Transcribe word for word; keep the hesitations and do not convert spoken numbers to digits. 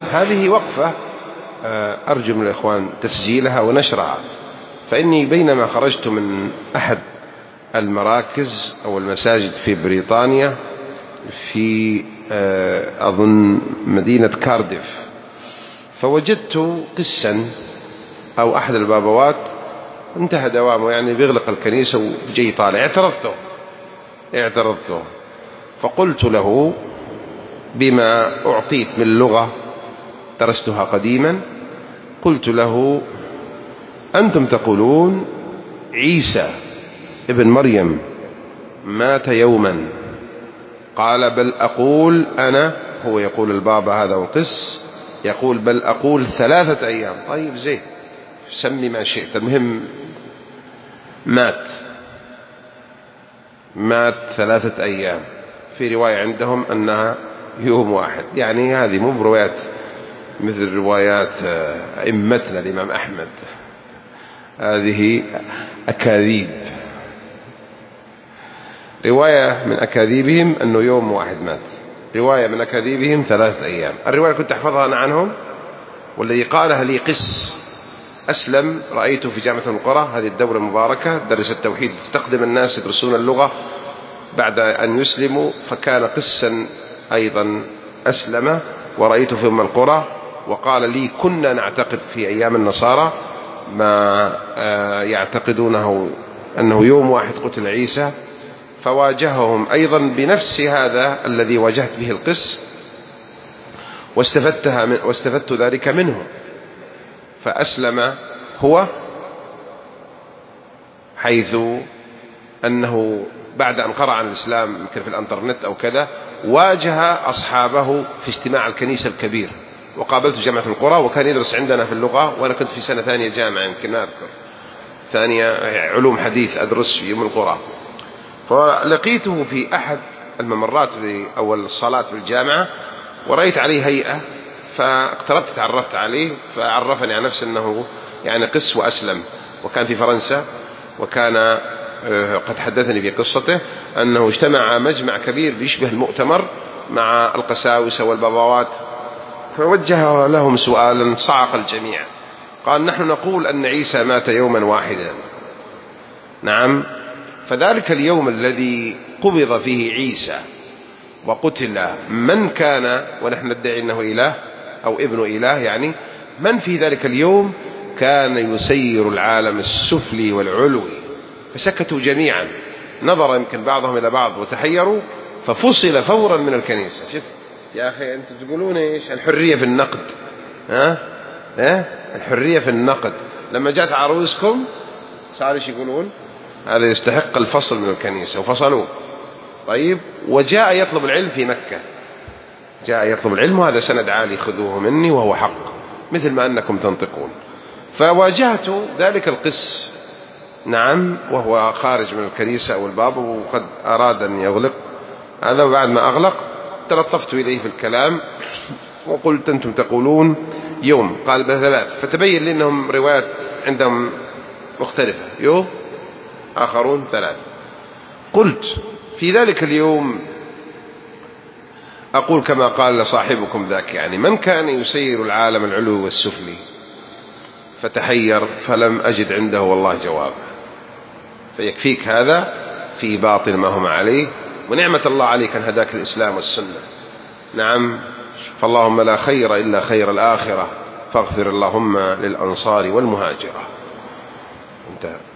هذه وقفة أرجو من الإخوان تسجيلها ونشرها. فإني بينما خرجت من أحد المراكز أو المساجد في بريطانيا في أظن مدينة كارديف، فوجدت قسا أو أحد البابوات انتهى دوامه، يعني بيغلق الكنيسة وجي طالع. اعترضته اعترضته فقلت له بما أعطيت من لغة درستها قديما، قلت له: أنتم تقولون عيسى ابن مريم مات يوما. قال: بل أقول أنا، هو يقول البابا هذا وقس، يقول: بل أقول ثلاثة أيام. طيب زين، سمي ما شئت، المهم مات مات ثلاثة أيام. في رواية عندهم أنها يوم واحد، يعني هذه مو بروايات مثل روايات أئمتنا الإمام أحمد، هذه أكاذيب. رواية من أكاذيبهم أنه يوم واحد مات، رواية من أكاذيبهم ثلاثة أيام. الرواية كنت أحفظها أنا عنهم، والذي قالها لي قس أسلم رأيته في جامعة القرى، هذه الدولة المباركة درس التوحيد، تستخدم الناس يدرسون اللغة بعد أن يسلموا، فكان قسا أيضا أسلم ورأيته في أم القرى، وقال لي: كنا نعتقد في أيام النصارى ما يعتقدونه أنه يوم واحد قتل عيسى، فواجههم أيضا بنفس هذا الذي واجهت به القس، واستفدتها من واستفدت ذلك منه، فأسلم هو، حيث أنه بعد أن قرأ عن الإسلام يمكن في الانترنت أو كذا، واجه أصحابه في اجتماع الكنيسة الكبير، وقابلت جامعة القرى، وكان يدرس عندنا في اللغة، وأنا كنت في سنة ثانية جامعة يمكن ما أذكر، ثانية علوم حديث أدرس في أم القرى. فلقيته في أحد الممرات في أول الصلاة في الجامعة، ورأيت عليه هيئة، فاقتربت تعرفت عليه، فعرفني عن نفسه أنه يعني قس وأسلم، وكان في فرنسا، وكان قد حدثني في قصته أنه اجتمع مجمع كبير بيشبه المؤتمر مع القساوسة والبابوات، فوجه لهم سؤالا صعق الجميع. قال: نحن نقول أن عيسى مات يوما واحدا. نعم، فذلك اليوم الذي قبض فيه عيسى وقتل من كان، ونحن ندعي أنه إله أو ابن إله، يعني من في ذلك اليوم كان يسير العالم السفلي والعلوي. فسكتوا جميعا، نظر يمكن بعضهم إلى بعض وتحيروا، ففصل فورا من الكنيسة. شوف يا أخي، أنت تقولون إيش؟ الحرية في النقد، ها ها الحرية في النقد. لما جاءت عروسكم صار ايش يقولون؟ هذا يستحق الفصل من الكنيسة، وفصلوه. طيب، وجاء يطلب العلم في مكة، جاء يطلب العلم، وهذا سند عالي خذوه مني وهو حق، مثل ما أنكم تنطقون. فواجهت ذلك القس، نعم، وهو خارج من الكنيسة أو الباب، وقد أراد أن يغلق هذا، وبعد ما أغلق تلطفت إليه في الكلام وقلت: أنتم تقولون يوم. قال: بثلاث. فتبين لي أنهم روايات عندهم مختلفة، يوم، آخرون ثلاث. قلت: في ذلك اليوم أقول كما قال صاحبكم ذاك، يعني من كان يسير العالم العلوي والسفلي؟ فتحير، فلم أجد عنده والله جواب. فيكفيك هذا في باطل ما هم عليه، ونعمة الله عليك أن هداك الإسلام والسنة. نعم، فاللهم لا خير إلا خير الآخرة، فاغفر اللهم للأنصار والمهاجرة. انتهى.